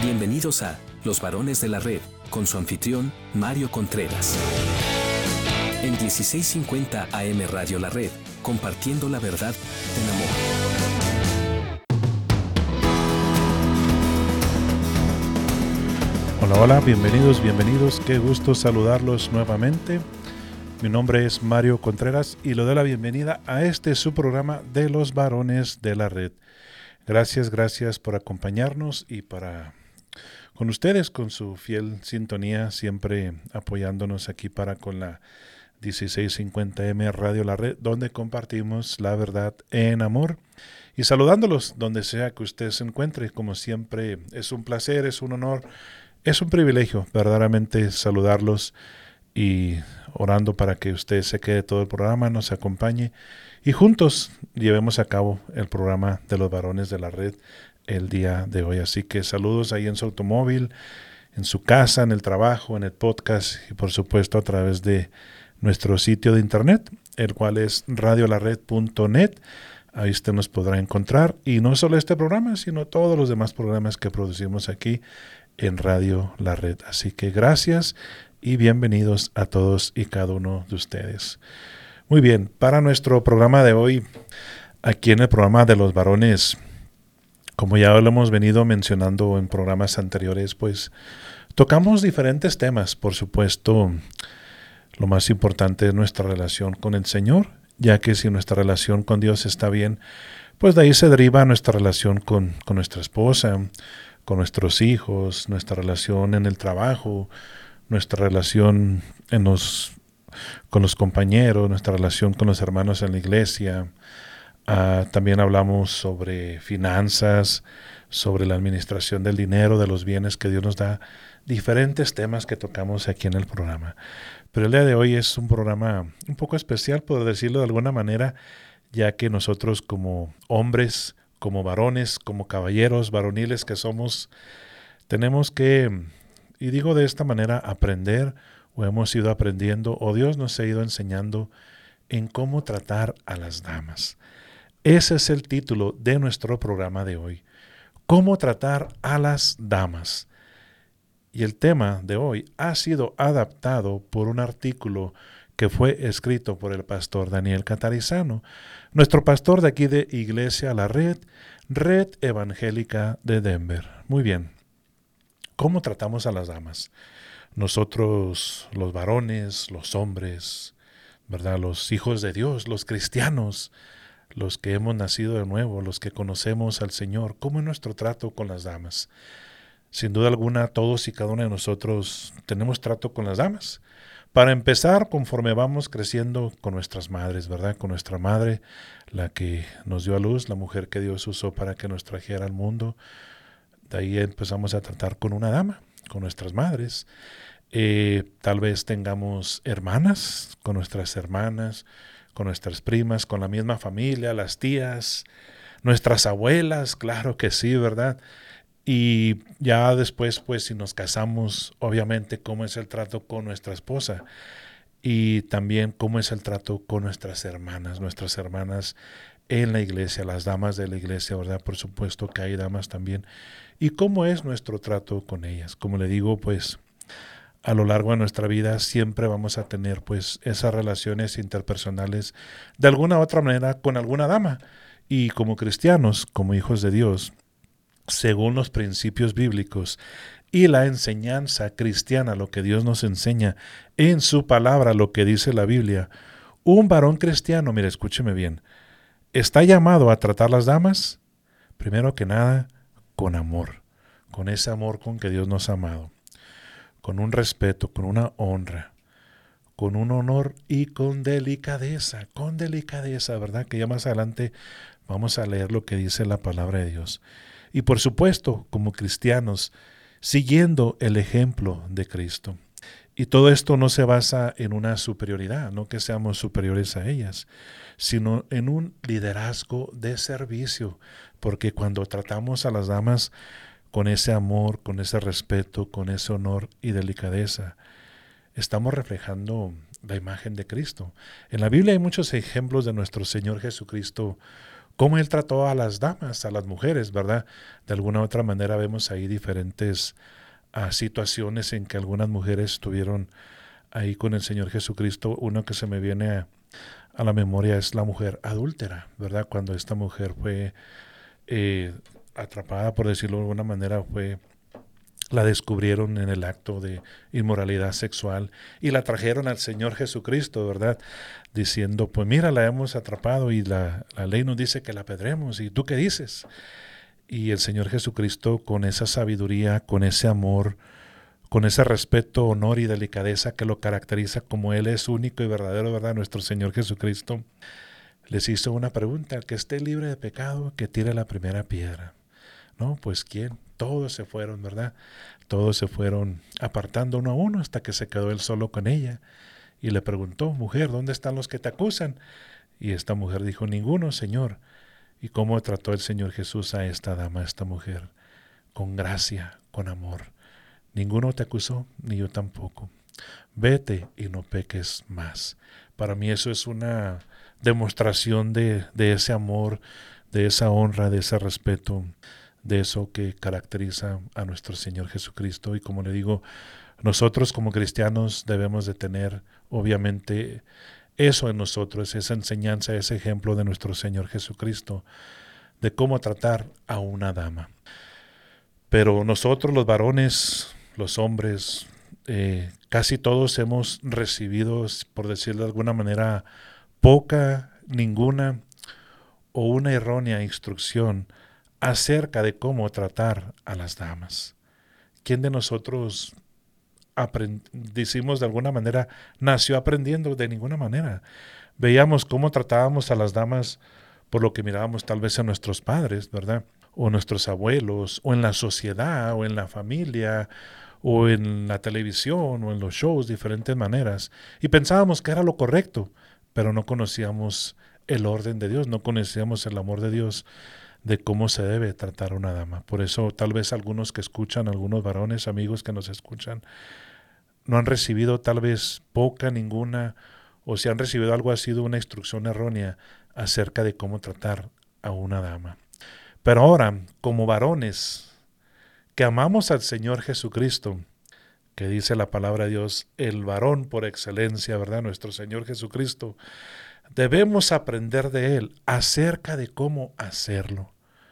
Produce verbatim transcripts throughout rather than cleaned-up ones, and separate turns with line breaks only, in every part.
Bienvenidos a Los Varones de la Red, con su anfitrión, Mario Contreras. En dieciséis cincuenta A M Radio La Red, compartiendo la verdad en amor.
Hola, hola, bienvenidos, bienvenidos. Qué gusto saludarlos nuevamente. Mi nombre es Mario Contreras y le doy la bienvenida a este su programa de Los Varones de la Red. Gracias, gracias por acompañarnos y para con ustedes, con su fiel sintonía, siempre apoyándonos aquí para con la dieciséis cincuenta A M Radio La Red, donde compartimos la verdad en amor. Y saludándolos donde sea que usted se encuentre, como siempre, es un placer, es un honor, es un privilegio verdaderamente saludarlos y orando para que usted se quede todo el programa, nos acompañe y juntos llevemos a cabo el programa de los varones de la red el día de hoy. Así que saludos ahí en su automóvil, en su casa, en el trabajo, en el podcast y por supuesto a través de nuestro sitio de internet, el cual es radio la red punto net. Ahí usted nos podrá encontrar y no solo este programa, sino todos los demás programas que producimos aquí en Radio La Red. Así que gracias y bienvenidos a todos y cada uno de ustedes. Muy bien, para nuestro programa de hoy, aquí en el programa de los varones, como ya lo hemos venido mencionando en programas anteriores, pues tocamos diferentes temas. Por supuesto, lo más importante es nuestra relación con el Señor, ya que si nuestra relación con Dios está bien, pues de ahí se deriva nuestra relación con, con nuestra esposa, con nuestros hijos, nuestra relación en el trabajo, nuestra relación en los, con los compañeros, nuestra relación con los hermanos en la iglesia. Uh, también hablamos sobre finanzas, sobre la administración del dinero, de los bienes que Dios nos da, diferentes temas que tocamos aquí en el programa. Pero el día de hoy es un programa un poco especial, por decirlo de alguna manera, ya que nosotros como hombres, como varones, como caballeros varoniles que somos, tenemos que, y digo de esta manera, aprender o hemos ido aprendiendo o Dios nos ha ido enseñando en cómo tratar a las damas. Ese es el título de nuestro programa de hoy, cómo tratar a las damas. Y el tema de hoy ha sido adaptado por un artículo que fue escrito por el pastor Daniel Catarizano, nuestro pastor de aquí de Iglesia La Red, Red Evangélica de Denver. Muy bien, ¿cómo tratamos a las damas? Nosotros, los varones, los hombres, ¿verdad? Los hijos de Dios, los cristianos, los que hemos nacido de nuevo, los que conocemos al Señor, ¿cómo es nuestro trato con las damas? Sin duda alguna, todos y cada uno de nosotros tenemos trato con las damas. Para empezar, conforme vamos creciendo con nuestras madres, ¿verdad? Con nuestra madre, la que nos dio a luz, la mujer que Dios usó para que nos trajera al mundo. De ahí empezamos a tratar con una dama, con nuestras madres. Eh, tal vez tengamos hermanas, con nuestras hermanas, con nuestras primas, con la misma familia, las tías, nuestras abuelas, claro que sí, ¿verdad? Y ya después, pues, si nos casamos, obviamente, cómo es el trato con nuestra esposa y también cómo es el trato con nuestras hermanas, nuestras hermanas en la iglesia, las damas de la iglesia, ¿verdad? Por supuesto que hay damas también. Y cómo es nuestro trato con ellas. Como le digo, pues, a lo largo de nuestra vida siempre vamos a tener pues esas relaciones interpersonales de alguna u otra manera con alguna dama. Y como cristianos, como hijos de Dios, según los principios bíblicos y la enseñanza cristiana, lo que Dios nos enseña en su palabra, lo que dice la Biblia, un varón cristiano, mire, escúcheme bien, está llamado a tratar las damas, primero que nada, con amor, con ese amor con que Dios nos ha amado, con un respeto, con una honra, con un honor y con delicadeza, con delicadeza, ¿verdad? Que ya más adelante vamos a leer lo que dice la palabra de Dios. Y por supuesto, como cristianos, siguiendo el ejemplo de Cristo. Y todo esto no se basa en una superioridad, no que seamos superiores a ellas, sino en un liderazgo de servicio, porque cuando tratamos a las damas con ese amor, con ese respeto, con ese honor y delicadeza, estamos reflejando la imagen de Cristo. En la Biblia hay muchos ejemplos de nuestro Señor Jesucristo cómo él trató a las damas, a las mujeres, ¿verdad? De alguna u otra manera vemos ahí diferentes uh, situaciones en que algunas mujeres estuvieron ahí con el Señor Jesucristo. Uno que se me viene a, a la memoria es la mujer adúltera, ¿verdad? Cuando esta mujer fue eh, atrapada, por decirlo de alguna manera, fue... la descubrieron en el acto de inmoralidad sexual y la trajeron al Señor Jesucristo, ¿verdad? Diciendo, pues mira, la hemos atrapado y la, la ley nos dice que la apedremos. ¿Y tú qué dices? Y el Señor Jesucristo, con esa sabiduría, con ese amor, con ese respeto, honor y delicadeza que lo caracteriza como Él es único y verdadero, ¿verdad? Nuestro Señor Jesucristo les hizo una pregunta: el que esté libre de pecado, que tire la primera piedra. No, pues ¿quién? Todos se fueron, ¿verdad? Todos se fueron apartando uno a uno hasta que se quedó él solo con ella. Y le preguntó, mujer, ¿dónde están los que te acusan? Y esta mujer dijo, ninguno, Señor. ¿Y cómo trató el Señor Jesús a esta dama, a esta mujer? Con gracia, con amor. Ninguno te acusó, ni yo tampoco. Vete y no peques más. Para mí eso es una demostración de, de ese amor, de esa honra, de ese respeto, de eso que caracteriza a nuestro Señor Jesucristo. Y como le digo, nosotros como cristianos debemos de tener obviamente eso en nosotros, esa enseñanza, ese ejemplo de nuestro Señor Jesucristo, de cómo tratar a una dama. Pero nosotros los varones, los hombres, eh, casi todos hemos recibido, por decirlo de alguna manera, poca, ninguna o una errónea instrucción acerca de cómo tratar a las damas. ¿Quién de nosotros, aprend- decimos de alguna manera, nació aprendiendo? De ninguna manera. Veíamos cómo tratábamos a las damas por lo que mirábamos tal vez en nuestros padres, ¿verdad? O nuestros abuelos, o en la sociedad, o en la familia, o en la televisión, o en los shows, diferentes maneras. Y pensábamos que era lo correcto, pero no conocíamos el orden de Dios, no conocíamos el amor de Dios, de cómo se debe tratar a una dama. Por eso tal vez algunos que escuchan, algunos varones, amigos que nos escuchan, no han recibido tal vez poca, ninguna, o si han recibido algo ha sido una instrucción errónea acerca de cómo tratar a una dama. Pero ahora, como varones que amamos al Señor Jesucristo, que dice la palabra de Dios, el varón por excelencia, ¿verdad? Nuestro Señor Jesucristo, debemos aprender de Él acerca de cómo hacerlo,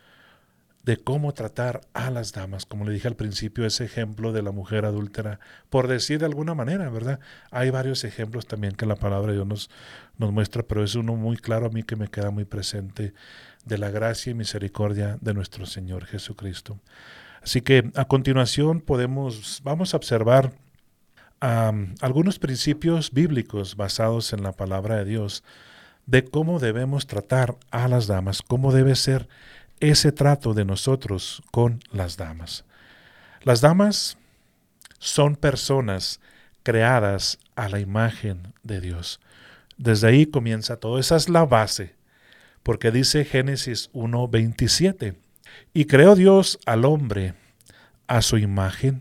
de cómo tratar a las damas. Como le dije al principio, ese ejemplo de la mujer adúltera, por decir de alguna manera, ¿verdad? Hay varios ejemplos también que la palabra de Dios nos, nos muestra, pero es uno muy claro a mí que me queda muy presente, de la gracia y misericordia de nuestro Señor Jesucristo. Así que a continuación podemos, vamos a observar um, algunos principios bíblicos basados en la palabra de Dios, de cómo debemos tratar a las damas, cómo debe ser ese trato de nosotros con las damas. Las damas son personas creadas a la imagen de Dios. Desde ahí comienza todo. Esa es la base, porque dice Génesis uno veintisiete, y creó Dios al hombre a su imagen,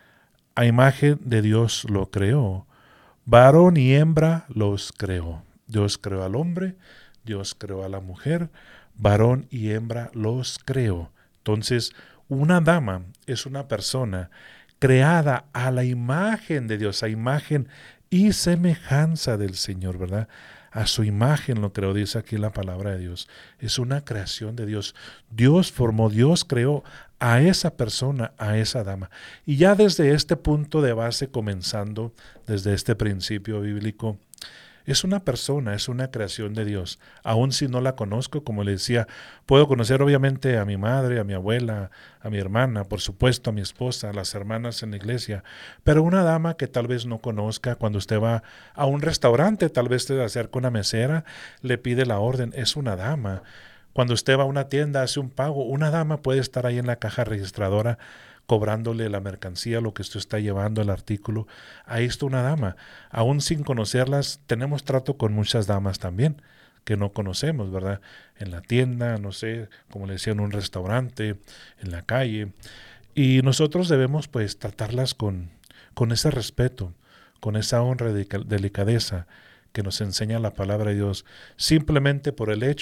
a imagen de Dios lo creó, varón y hembra los creó. Dios creó al hombre, Dios creó a la mujer, varón y hembra los creó. Entonces, una dama es una persona creada a la imagen de Dios, a imagen y semejanza del Señor, ¿verdad? A su imagen lo creó, dice aquí la palabra de Dios. Es una creación de Dios. Dios formó, Dios creó a esa persona, a esa dama. Y ya desde este punto de base, comenzando desde este principio bíblico, es una persona, es una creación de Dios. Aun si no la conozco, como le decía, puedo conocer obviamente a mi madre, a mi abuela, a mi hermana, por supuesto a mi esposa, a las hermanas en la iglesia, pero una dama que tal vez no conozca, cuando usted va a un restaurante, tal vez se acerca una mesera, le pide la orden, es una dama. Cuando usted va a una tienda, hace un pago, una dama puede estar ahí en la caja registradora cobrándole la mercancía, lo que usted está llevando, el artículo. Ahí está una dama. Aún sin conocerlas, tenemos trato con muchas damas también, que no conocemos, ¿verdad? En la tienda, no sé, como le decía, en un restaurante, en la calle. Y nosotros debemos pues tratarlas con, con ese respeto, con esa honra y delicadeza que nos enseña la palabra de Dios, simplemente por el hecho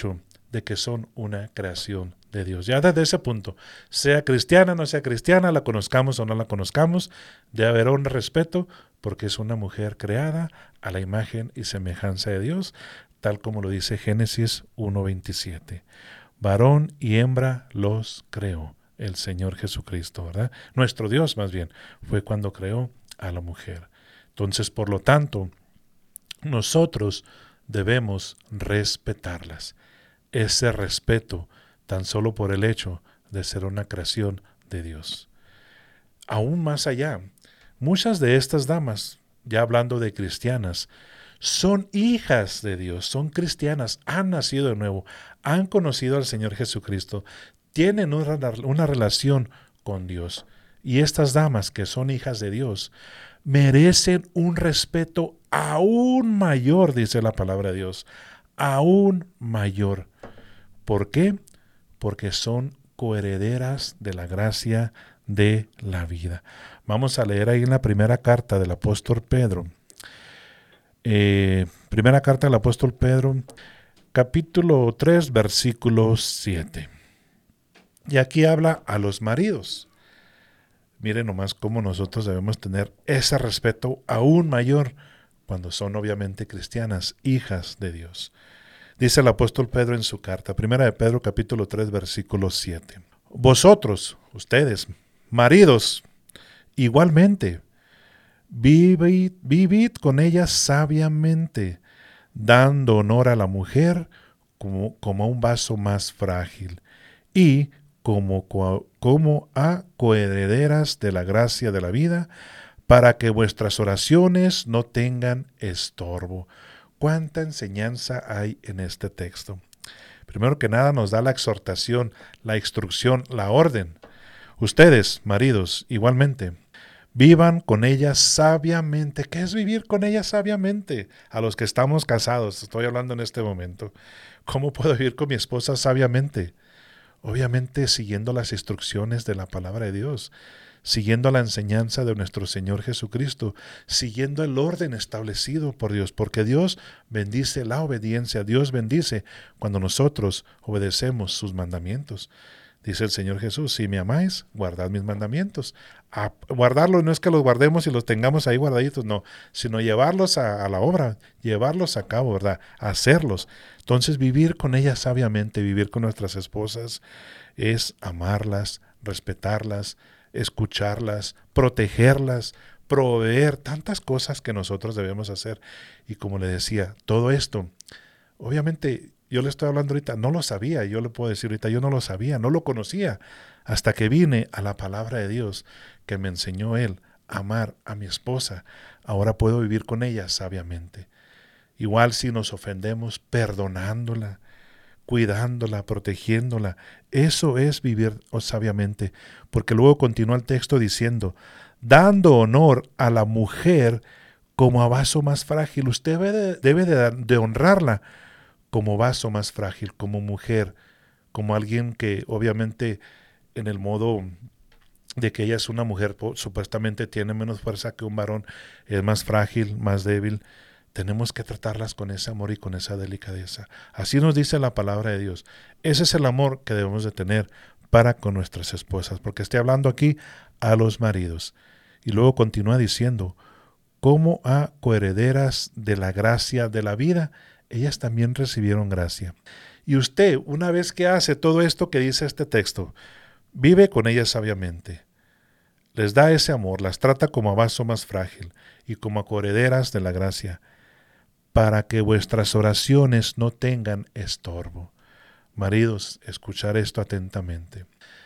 de que son una creación de Dios. Ya desde ese punto, sea cristiana, no sea cristiana, la conozcamos o no la conozcamos, debe haber honra, respeto, porque es una mujer creada a la imagen y semejanza de Dios, tal como lo dice Génesis uno veintisiete. Varón y hembra los creó el Señor Jesucristo, ¿verdad? Nuestro Dios, más bien, fue cuando creó a la mujer. Entonces, por lo tanto, nosotros debemos respetarlas. Ese respeto, tan solo por el hecho de ser una creación de Dios. Aún más allá, muchas de estas damas, ya hablando de cristianas, son hijas de Dios, son cristianas, han nacido de nuevo, han conocido al Señor Jesucristo, tienen una, una relación con Dios. Y estas damas que son hijas de Dios merecen un respeto aún mayor, dice la palabra de Dios, aún mayor. ¿Por qué? Porque son coherederas de la gracia de la vida. Vamos a leer ahí en la primera carta del apóstol Pedro. Eh, primera carta del apóstol Pedro, capítulo tres, versículo siete. Y aquí habla a los maridos. Miren nomás cómo nosotros debemos tener ese respeto aún mayor cuando son obviamente cristianas, hijas de Dios. Dice el apóstol Pedro en su carta, primera de Pedro capítulo tres, versículo siete. Vosotros, ustedes, maridos, igualmente, vivid, vivid con ellas sabiamente, dando honor a la mujer como, como a un vaso más frágil y como, como a coherederas de la gracia de la vida, para que vuestras oraciones no tengan estorbo. ¿Cuánta enseñanza hay en este texto? Primero que nada nos da la exhortación, la instrucción, la orden. Ustedes, maridos, igualmente, vivan con ellas sabiamente. ¿Qué es vivir con ellas sabiamente? A los que estamos casados, estoy hablando en este momento. ¿Cómo puedo vivir con mi esposa sabiamente? Obviamente siguiendo las instrucciones de la palabra de Dios, siguiendo la enseñanza de nuestro Señor Jesucristo, siguiendo el orden establecido por Dios, porque Dios bendice la obediencia, Dios bendice cuando nosotros obedecemos sus mandamientos. Dice el Señor Jesús, si me amáis, guardad mis mandamientos. A guardarlos no es que los guardemos y los tengamos ahí guardaditos, no, sino llevarlos a, a la obra, llevarlos a cabo, ¿verdad? Hacerlos. Entonces vivir con ellas sabiamente, vivir con nuestras esposas, es amarlas, respetarlas, escucharlas, protegerlas, proveer, tantas cosas que nosotros debemos hacer. Y como le decía, todo esto, obviamente yo le estoy hablando ahorita, no lo sabía, yo le puedo decir ahorita, yo no lo sabía, no lo conocía, hasta que vine a la palabra de Dios que me enseñó Él a amar a mi esposa. Ahora puedo vivir con ella sabiamente. Igual si nos ofendemos, perdonándola, cuidándola, protegiéndola. Eso es vivir sabiamente, porque luego continúa el texto diciendo, dando honor a la mujer como a vaso más frágil. Usted debe de, debe de, de honrarla como vaso más frágil, como mujer, como alguien que obviamente en el modo de que ella es una mujer, supuestamente tiene menos fuerza que un varón, es más frágil, más débil. Tenemos que tratarlas con ese amor y con esa delicadeza. Así nos dice la palabra de Dios. Ese es el amor que debemos de tener para con nuestras esposas, porque estoy hablando aquí a los maridos. Y luego continúa diciendo, como a coherederas de la gracia de la vida, ellas también recibieron gracia. Y usted, una vez que hace todo esto que dice este texto, vive con ellas sabiamente, les da ese amor, las trata como a vaso más frágil y como a coherederas de la gracia, para que vuestras oraciones no tengan estorbo. Maridos, escuchar esto atentamente.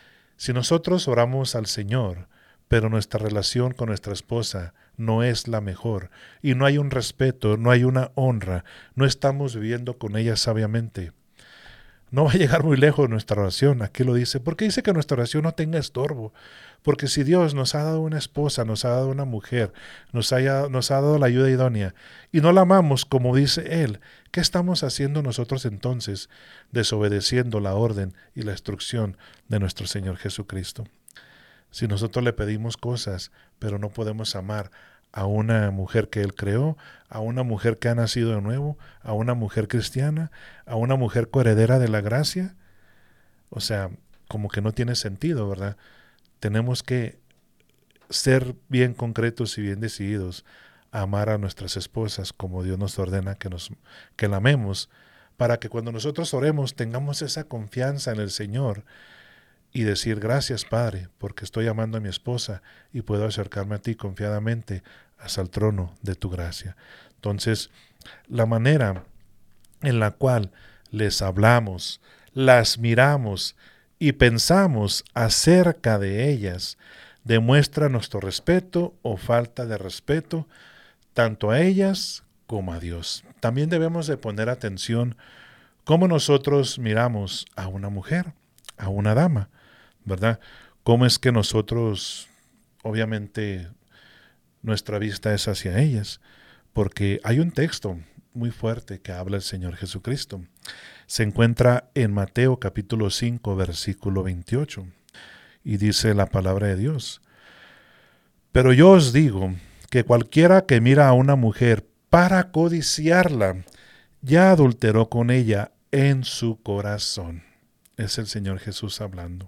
Si nosotros oramos al Señor, pero nuestra relación con nuestra esposa no es la mejor, y no hay un respeto, no hay una honra, no estamos viviendo con ella sabiamente, no va a llegar muy lejos nuestra oración. Aquí lo dice, porque dice que nuestra oración no tenga estorbo. Porque si Dios nos ha dado una esposa, nos ha dado una mujer, nos, haya, nos ha dado la ayuda idónea, y no la amamos como dice Él, ¿qué estamos haciendo nosotros entonces? Desobedeciendo la orden y la instrucción de nuestro Señor Jesucristo. Si nosotros le pedimos cosas, pero no podemos amar a una mujer que Él creó, a una mujer que ha nacido de nuevo, a una mujer cristiana, a una mujer coheredera de la gracia. O sea, como que no tiene sentido, ¿verdad? Tenemos que ser bien concretos y bien decididos a amar a nuestras esposas como Dios nos ordena que, nos, que la amemos, para que cuando nosotros oremos tengamos esa confianza en el Señor y decir: gracias, Padre, porque estoy amando a mi esposa y puedo acercarme a ti confiadamente hasta el trono de tu gracia. Entonces, la manera en la cual les hablamos, las miramos y pensamos acerca de ellas demuestra nuestro respeto o falta de respeto tanto a ellas como a Dios. También debemos de poner atención cómo nosotros miramos a una mujer, a una dama, ¿verdad? Cómo es que nosotros, obviamente, nuestra vista es hacia ellas, porque hay un texto muy fuerte que habla el Señor Jesucristo. Se encuentra en Mateo capítulo cinco, versículo veintiocho, y dice la palabra de Dios: pero yo os digo que cualquiera que mira a una mujer para codiciarla, ya adulteró con ella en su corazón. Es el Señor Jesús hablando.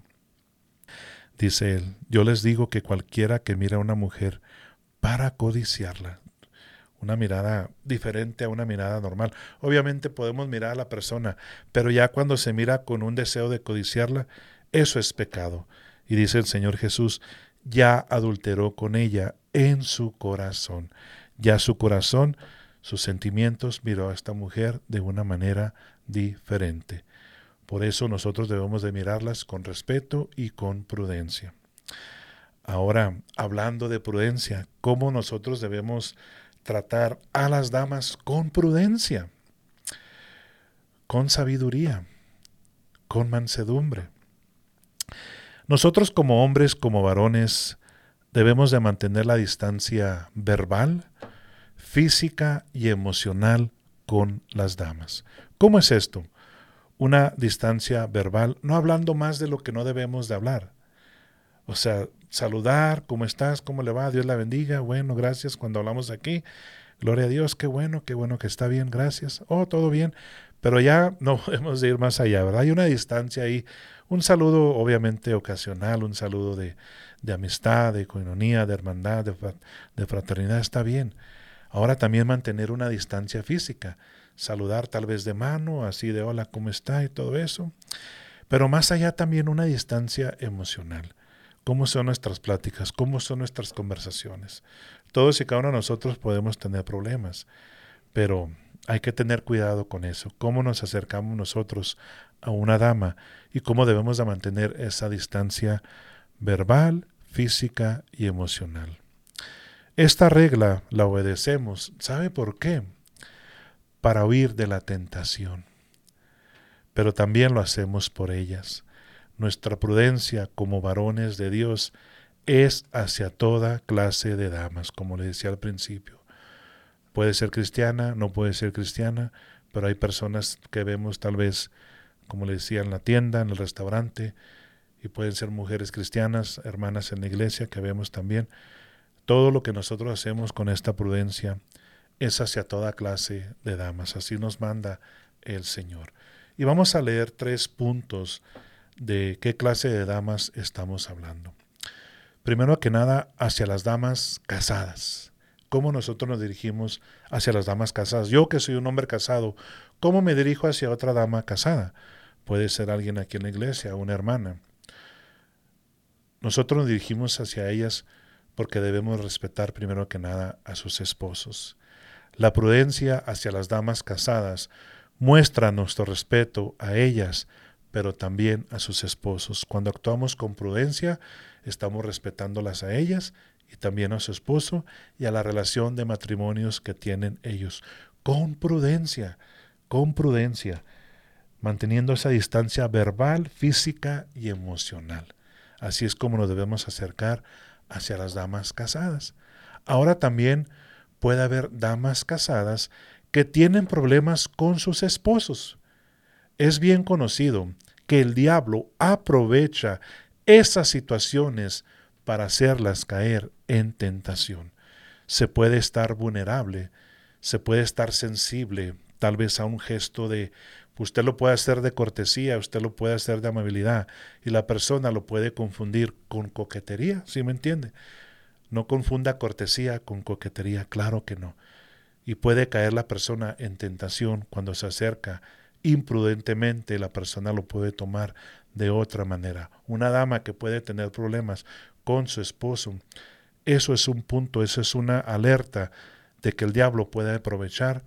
Dice Él: yo les digo que cualquiera que mira a una mujer para codiciarla, una mirada diferente a una mirada normal. Obviamente podemos mirar a la persona, pero ya cuando se mira con un deseo de codiciarla, eso es pecado. Y dice el Señor Jesús: ya adulteró con ella en su corazón. Ya su corazón, sus sentimientos, miró a esta mujer de una manera diferente. Por eso nosotros debemos de mirarlas con respeto y con prudencia. Ahora, hablando de prudencia, ¿cómo nosotros debemos tratar a las damas con prudencia, con sabiduría, con mansedumbre? Nosotros como hombres, como varones, debemos de mantener la distancia verbal, física y emocional con las damas. ¿Cómo es esto? Una distancia verbal, no hablando más de lo que no debemos de hablar. O sea, saludar, ¿cómo estás? ¿Cómo le va? Dios la bendiga. Bueno, gracias. Cuando hablamos aquí, gloria a Dios, qué bueno, qué bueno que está bien, gracias. Oh, todo bien. Pero ya no podemos ir más allá, ¿verdad? Hay una distancia ahí. Un saludo obviamente ocasional, un saludo de, de amistad, de coinonía, de hermandad, de, de fraternidad, está bien. Ahora también mantener una distancia física. Saludar tal vez de mano, así de hola, ¿cómo está? Y todo eso. Pero más allá también una distancia emocional. ¿Cómo son nuestras pláticas? ¿Cómo son nuestras conversaciones? Todos y cada uno de nosotros podemos tener problemas, pero hay que tener cuidado con eso. ¿Cómo nos acercamos nosotros a una dama? Y cómo debemos de mantener esa distancia verbal, física y emocional. Esta regla la obedecemos. ¿Sabe por qué? Para huir de la tentación. Pero también lo hacemos por ellas. Nuestra prudencia como varones de Dios es hacia toda clase de damas, como le decía al principio. Puede ser cristiana, no puede ser cristiana, pero hay personas que vemos tal vez, como le decía, en la tienda, en el restaurante, y pueden ser mujeres cristianas, hermanas en la iglesia, que vemos también. Todo lo que nosotros hacemos con esta prudencia es hacia toda clase de damas. Así nos manda el Señor. Y vamos a leer tres puntos de qué clase de damas estamos hablando. Primero que nada, hacia las damas casadas. ¿Cómo nosotros nos dirigimos hacia las damas casadas? Yo que soy un hombre casado, ¿cómo me dirijo hacia otra dama casada? Puede ser alguien aquí en la iglesia, una hermana. Nosotros nos dirigimos hacia ellas porque debemos respetar primero que nada a sus esposos. La prudencia hacia las damas casadas muestra nuestro respeto a ellas, pero también a sus esposos. Cuando actuamos con prudencia, estamos respetándolas a ellas y también a su esposo y a la relación de matrimonios que tienen ellos. Con prudencia, con prudencia, manteniendo esa distancia verbal, física y emocional. Así es como nos debemos acercar hacia las damas casadas. Ahora también puede haber damas casadas que tienen problemas con sus esposos. Es bien conocido que el diablo aprovecha esas situaciones para hacerlas caer en tentación. se puede estar vulnerable, se puede estar sensible, tal vez a un gesto de, usted lo puede hacer de cortesía, usted lo puede hacer de amabilidad, y la persona lo puede confundir con coquetería, ¿sí me entiende? No confunda cortesía con coquetería, claro que no. Y puede caer la persona en tentación cuando se acerca imprudentemente, la persona lo puede tomar de otra manera. Una dama que puede tener problemas con su esposo, eso es un punto, eso es una alerta de que el diablo puede aprovechar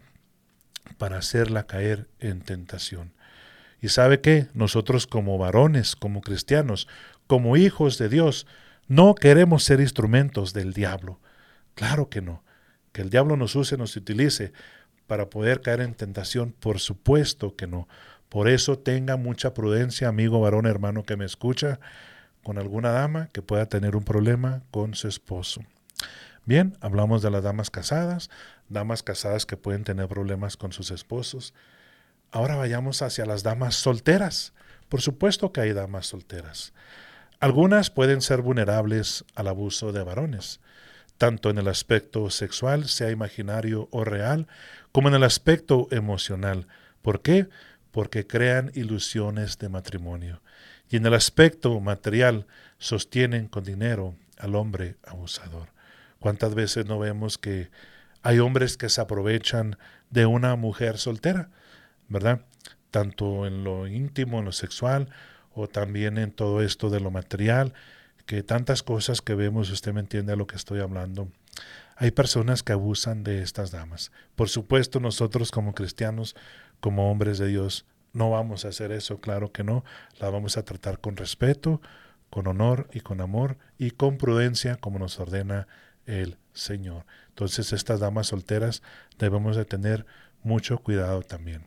para hacerla caer en tentación. ¿Y sabe qué? Nosotros como varones, como cristianos, como hijos de Dios, no queremos ser instrumentos del diablo. Claro que no. Que el diablo nos use, nos utilice para poder caer en tentación, por supuesto que no. Por eso tenga mucha prudencia, amigo varón, hermano que me escucha, con alguna dama que pueda tener un problema con su esposo. Bien, hablamos de las damas casadas, damas casadas que pueden tener problemas con sus esposos. Ahora vayamos hacia las damas solteras. Por supuesto que hay damas solteras. Algunas pueden ser vulnerables al abuso de varones, tanto en el aspecto sexual, sea imaginario o real, como en el aspecto emocional. ¿Por qué? Porque crean ilusiones de matrimonio. Y en el aspecto material, sostienen con dinero al hombre abusador. ¿Cuántas veces no vemos que hay hombres que se aprovechan de una mujer soltera, ¿verdad? Tanto en lo íntimo, en lo sexual, o también en todo esto de lo material, que tantas cosas que vemos, usted me entiende a lo que estoy hablando. Hay personas que abusan de estas damas. Por supuesto, nosotros como cristianos, como hombres de Dios, no vamos a hacer eso, claro que no. La vamos a tratar con respeto, con honor y con amor y con prudencia, como nos ordena el Señor. Entonces, estas damas solteras debemos de tener mucho cuidado también.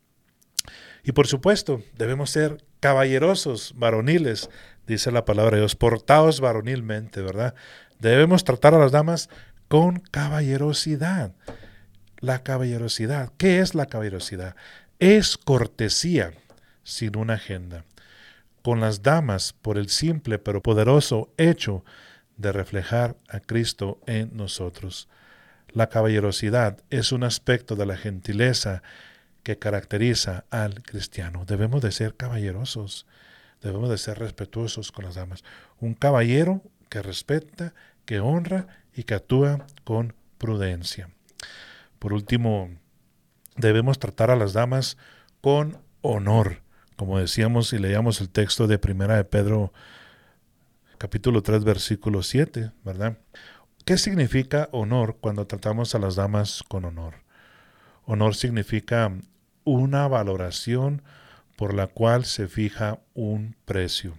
Y por supuesto, debemos ser caballerosos, varoniles, dice la palabra de Dios, portaos varonilmente, ¿verdad? Debemos tratar a las damas con caballerosidad. La caballerosidad, ¿qué es la caballerosidad? Es cortesía sin una agenda. Con las damas, por el simple pero poderoso hecho de reflejar a Cristo en nosotros. La caballerosidad es un aspecto de la gentileza que caracteriza al cristiano. Debemos de ser caballerosos, debemos de ser respetuosos con las damas. Un caballero que respeta, que honra y que actúa con prudencia. Por último, debemos tratar a las damas con honor, como decíamos y leíamos el texto de Primera de Pedro, capítulo tres, versículo siete, ¿verdad? ¿Qué significa honor cuando tratamos a las damas con honor? Honor significa una valoración por la cual se fija un precio.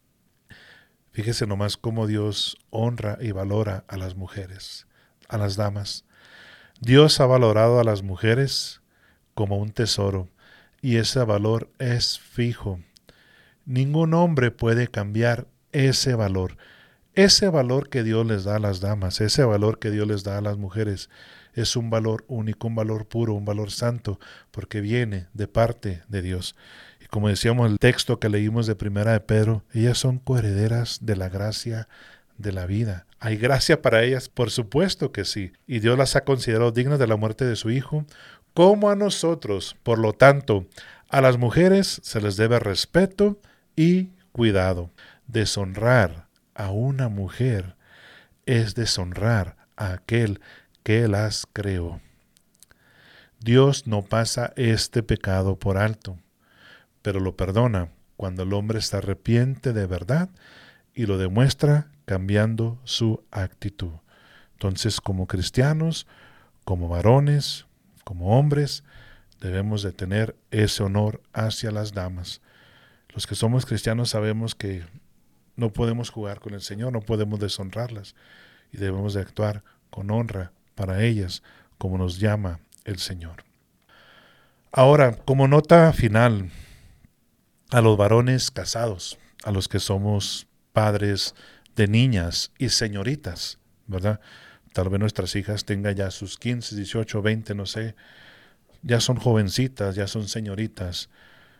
Fíjese nomás cómo Dios honra y valora a las mujeres, a las damas. Dios ha valorado a las mujeres como un tesoro y ese valor es fijo. Ningún hombre puede cambiar ese valor. Ese valor que Dios les da a las damas, ese valor que Dios les da a las mujeres, es un valor único, un valor puro, un valor santo, porque viene de parte de Dios. Y como decíamos el texto que leímos de Primera de Pedro, ellas son coherederas de la gracia de la vida. ¿Hay gracia para ellas? Por supuesto que sí. Y Dios las ha considerado dignas de la muerte de su Hijo, como a nosotros. Por lo tanto, a las mujeres se les debe respeto y cuidado. Deshonrar a una mujer es deshonrar a aquel que las creó. Dios no pasa este pecado por alto, pero lo perdona cuando el hombre se arrepiente de verdad y lo demuestra cambiando su actitud. Entonces, como cristianos, como varones, como hombres, debemos de tener ese honor hacia las damas. Los que somos cristianos sabemos que no podemos jugar con el Señor, no podemos deshonrarlas y debemos de actuar con honra para ellas, como nos llama el Señor. Ahora, como nota final, a los varones casados, a los que somos padres de niñas y señoritas, ¿verdad? Tal vez nuestras hijas tengan ya sus quince, dieciocho, veinte, no sé, ya son jovencitas, ya son señoritas.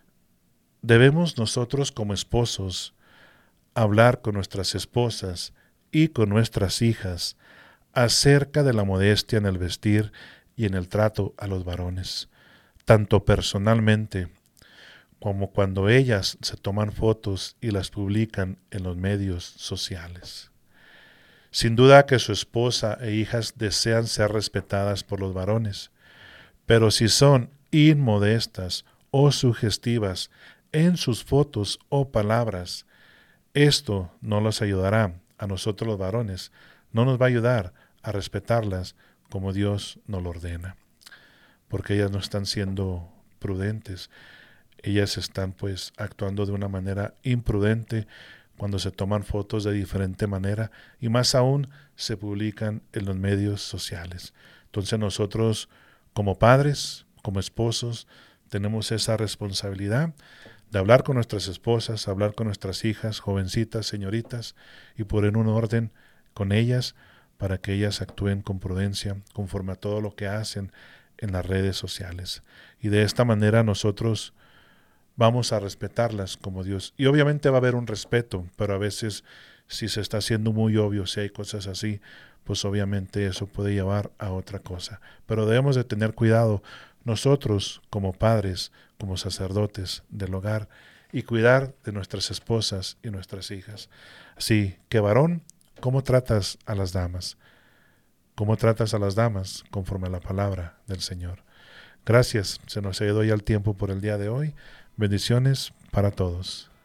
Debemos nosotros como esposos hablar con nuestras esposas y con nuestras hijas acerca de la modestia en el vestir y en el trato a los varones, tanto personalmente como cuando ellas se toman fotos y las publican en los medios sociales. Sin duda que su esposa e hijas desean ser respetadas por los varones, pero si son inmodestas o sugestivas en sus fotos o palabras, esto no los ayudará a nosotros los varones, no nos va a ayudar a respetarlas como Dios nos lo ordena, porque ellas no están siendo prudentes, ellas están pues actuando de una manera imprudente cuando se toman fotos de diferente manera y más aún se publican en los medios sociales. Entonces nosotros como padres, como esposos, tenemos esa responsabilidad de hablar con nuestras esposas, hablar con nuestras hijas, jovencitas, señoritas, y poner un orden con ellas para que ellas actúen con prudencia conforme a todo lo que hacen en las redes sociales. Y de esta manera nosotros vamos a respetarlas como Dios. Y obviamente va a haber un respeto, pero a veces si se está haciendo muy obvio, si hay cosas así, pues obviamente eso puede llevar a otra cosa. Pero debemos de tener cuidado nosotros como padres, como sacerdotes del hogar, y cuidar de nuestras esposas y nuestras hijas. Así que varón, ¿cómo tratas a las damas? ¿Cómo tratas a las damas conforme a la palabra del Señor? Gracias, se nos ha ido ya el tiempo por el día de hoy. Bendiciones para todos.